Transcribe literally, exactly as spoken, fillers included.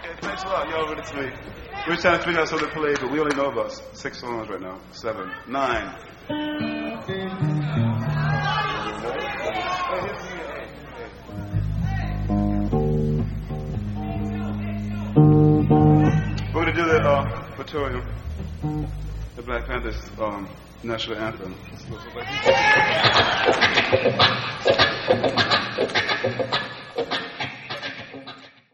Thanks a lot. Y'all really sweet. We're trying to figure out something to play, but we only know about six songs right now. Seven. Nine. We're going to do the uh, Praetorium, the Black Panthers um, national anthem.